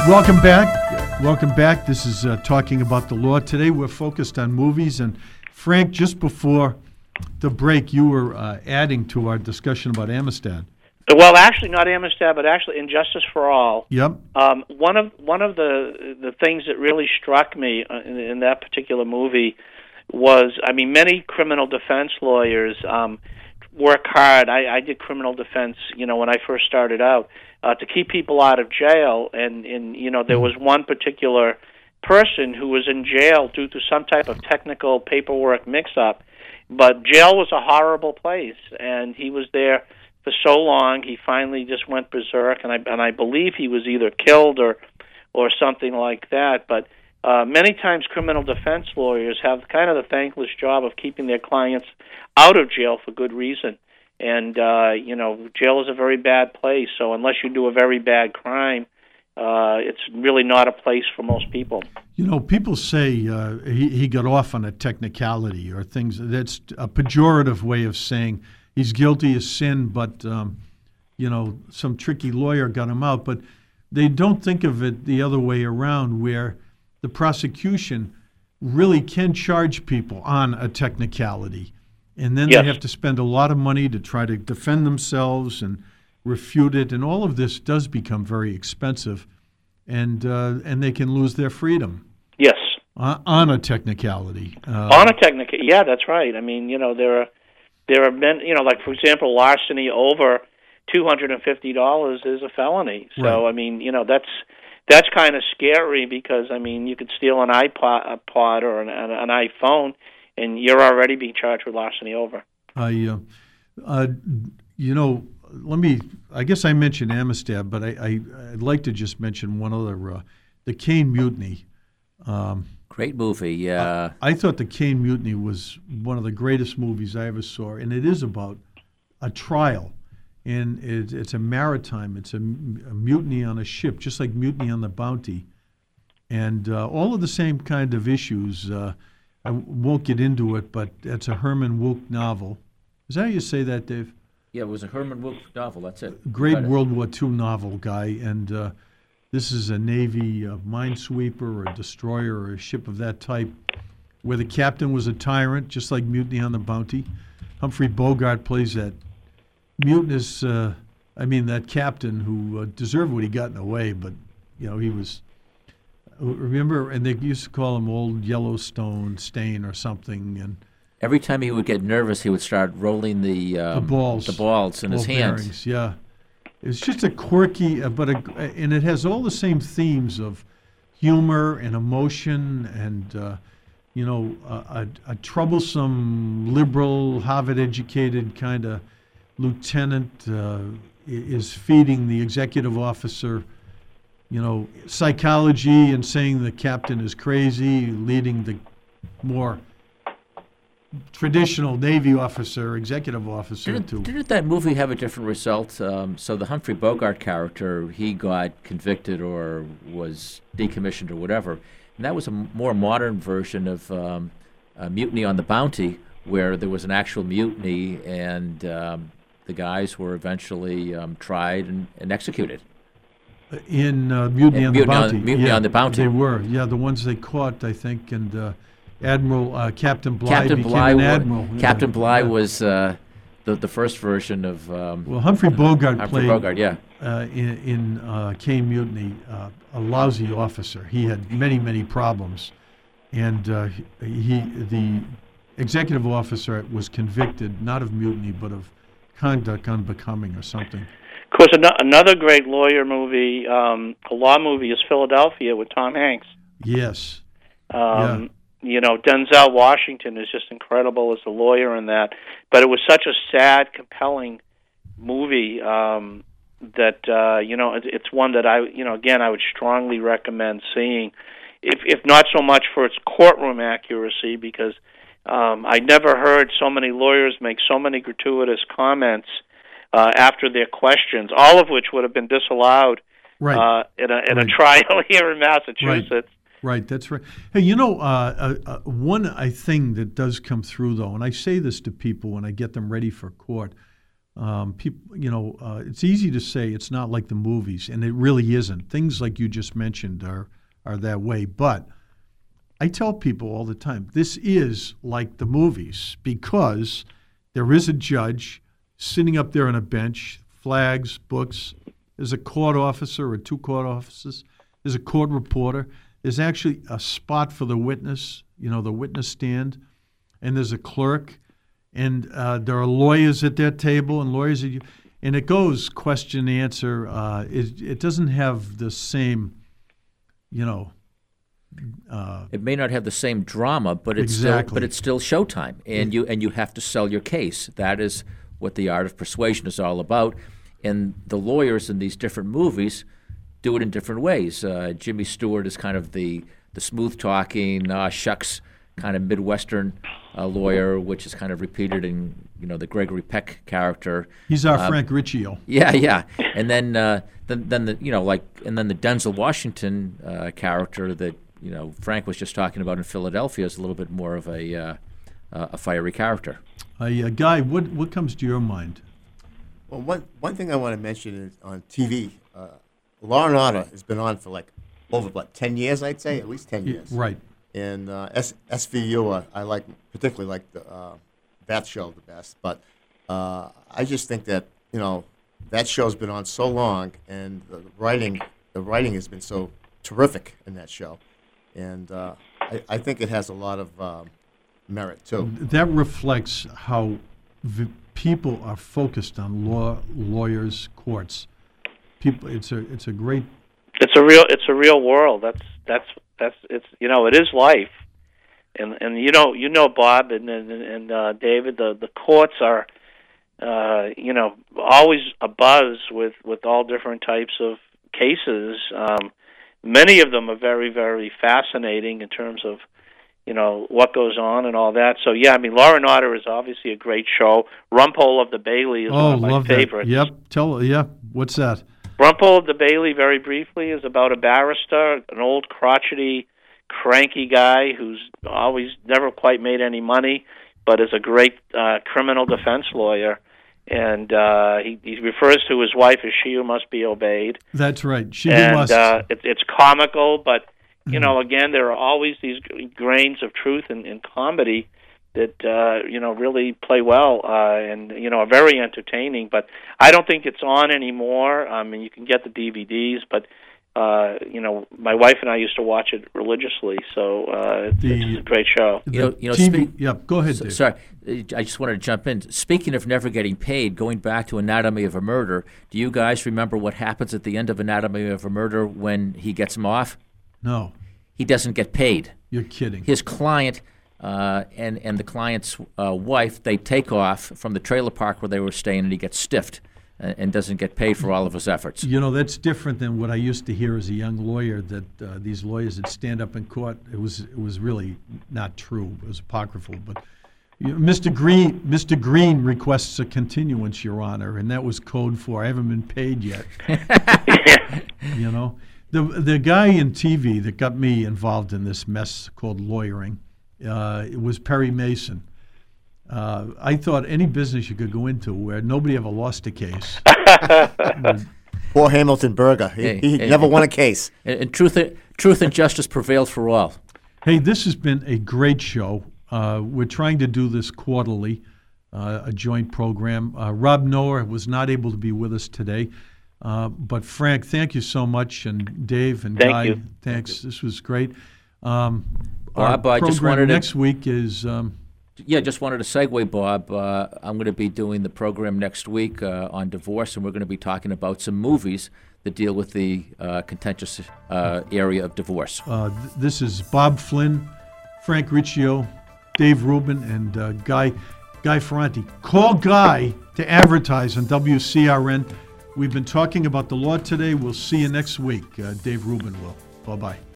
Welcome back. Welcome back. This is Talking About the Law. Today we're focused on movies. And Frank, just before the break, you were adding to our discussion about Amistad. Well, actually, not Amistad, but actually Injustice for All. Yep. One of the things that really struck me in that particular movie was, many criminal defense lawyers work hard. I did criminal defense, when I first started out, to keep people out of jail. And there was one particular person who was in jail due to some type of technical paperwork mix-up. But jail was a horrible place, and he was there for so long. He finally just went berserk, and I believe he was either killed or something like that. But many times criminal defense lawyers have kind of the thankless job of keeping their clients out of jail for good reason. And, jail is a very bad place, so unless you do a very bad crime, it's really not a place for most people. People say he got off on a technicality or things. That's a pejorative way of saying he's guilty of sin, but, some tricky lawyer got him out. But they don't think of it the other way around, where the prosecution really can charge people on a technicality. And then they have to spend a lot of money to try to defend themselves and refute it. And all of this does become very expensive. And they can lose their freedom. Yes. On a technicality. On a technicality, yeah, that's right. There have been, like, for example, larceny over $250 is a felony. So, right. That's kind of scary because, you could steal an iPod or an iPhone, and you're already being charged with larceny over. I guess I mentioned Amistad, but I'd like to just mention one other, the Caine Mutiny. Great movie, yeah. I thought the Caine Mutiny was one of the greatest movies I ever saw, and it is about a trial, and it's a maritime. It's a mutiny on a ship, just like Mutiny on the Bounty, and all of the same kind of issues. I won't get into it, but it's a Herman Wouk novel. Is that how you say that, Dave? Yeah, it was a Herman Wouk novel, that's it. Great World War II novel guy, and this is a Navy minesweeper or a destroyer or a ship of that type where the captain was a tyrant, just like Mutiny on the Bounty. Humphrey Bogart plays that mutinous, that captain who deserved what he got in a way, but, he was... Remember, and they used to call him Old Yellowstone Stain or something. And every time he would get nervous, he would start rolling the balls in his hands. Bearings, yeah, it's just a quirky, and it has all the same themes of humor and emotion, and a troublesome liberal, Harvard-educated kind of lieutenant is feeding the executive officer psychology and saying the captain is crazy, leading the more traditional Navy officer, executive officer Didn't that movie have a different result? So the Humphrey Bogart character, he got convicted or was decommissioned or whatever. And that was a more modern version of Mutiny on the Bounty, where there was an actual mutiny and the guys were eventually tried and executed. In Mutiny on the Bounty. Mutiny on the Bounty. They were, the ones they caught, I think, and Captain Bligh became an admiral. Captain Bligh was the first version of... Humphrey Bogart played in Caine Mutiny a lousy officer. He had many, many problems, and the executive officer was convicted not of mutiny but of conduct unbecoming or something. Of course, another great lawyer movie, a law movie, is Philadelphia with Tom Hanks. Yes. Denzel Washington is just incredible as a lawyer in that. But it was such a sad, compelling movie that it's one that I would strongly recommend seeing, if not so much for its courtroom accuracy, because I never heard so many lawyers make so many gratuitous comments after their questions, all of which would have been disallowed in a trial here in Massachusetts. Right, that's right. Hey, one thing that does come through, though, and I say this to people when I get them ready for court, People, it's easy to say it's not like the movies, and it really isn't. Things like you just mentioned are that way. But I tell people all the time, this is like the movies because there is a judge sitting up there on a bench, flags, books. There's a court officer or 2 court officers. There's a court reporter. There's actually a spot for the witness, the witness stand, and there's a clerk. And there are lawyers at that table and lawyers and it goes question answer. It doesn't have the same, it may not have the same drama, but it's still showtime, and you have to sell your case. That is what the art of persuasion is all about. And the lawyers in these different movies do it in different ways. Jimmy Stewart is kind of the smooth talking, shucks kind of Midwestern lawyer, which is kind of repeated in the Gregory Peck character. He's our Frank Riccio. Yeah. And then the Denzel Washington character that Frank was just talking about in Philadelphia is a little bit more of a fiery character. Guy, what comes to your mind? Well, one thing I want to mention is on TV, Law and Order has been on for over 10 years, I'd say, at least 10 years. Right. And SVU, I particularly like that show the best. But I just think that that show's been on so long, and the writing has been so terrific in that show, and I think it has a lot of merit too. That reflects how people are focused on lawyers, courts. People, it's a great. It's a real world. That's it is life, and Bob and David, the courts are always abuzz with all different types of cases. Many of them are very, very fascinating in terms of what goes on and all that. So Law and Order is obviously a great show. Rumpole of the Bailey is one of my favorites. Yep. What's that? Rumpole of the Bailey, very briefly, is about a barrister, an old crotchety, cranky guy who's always never quite made any money, but is a great criminal defense lawyer. And he refers to his wife as she who must be obeyed. That's right. She who must. It's comical, but, again, there are always these grains of truth in comedy that, really play well and, are very entertaining. But I don't think it's on anymore. I mean, you can get the DVDs, but, my wife and I used to watch it religiously, so it's a great show. Go ahead, Dave. Sorry, I just wanted to jump in. Speaking of never getting paid, going back to Anatomy of a Murder, do you guys remember what happens at the end of Anatomy of a Murder when he gets him off? No. He doesn't get paid. You're kidding. His client and the client's wife, they take off from the trailer park where they were staying, and he gets stiffed and doesn't get paid for all of his efforts. That's different than what I used to hear as a young lawyer, that these lawyers that stand up in court, it was really not true. It was apocryphal. But Mr. Green requests a continuance, Your Honor, and that was code for I haven't been paid yet. The guy in TV that got me involved in this mess called lawyering, it was Perry Mason. I thought any business you could go into where nobody ever lost a case. Poor Hamilton Berger. He never won a case. And truth and justice prevails for all. Hey, this has been a great show. We're trying to do this quarterly, a joint program. Rob Noah was not able to be with us today. But Frank, thank you so much, and Dave and Guy, thanks. This was great. Bob, I just wanted next week is. Just wanted to segue, Bob. I'm going to be doing the program next week on divorce, and we're going to be talking about some movies that deal with the contentious area of divorce. This is Bob Flynn, Frank Riccio, Dave Rubin, and Guy Ferranti. Call Guy to advertise on WCRN. We've been talking about the law today. We'll see you next week. Dave Rubin will. Bye-bye.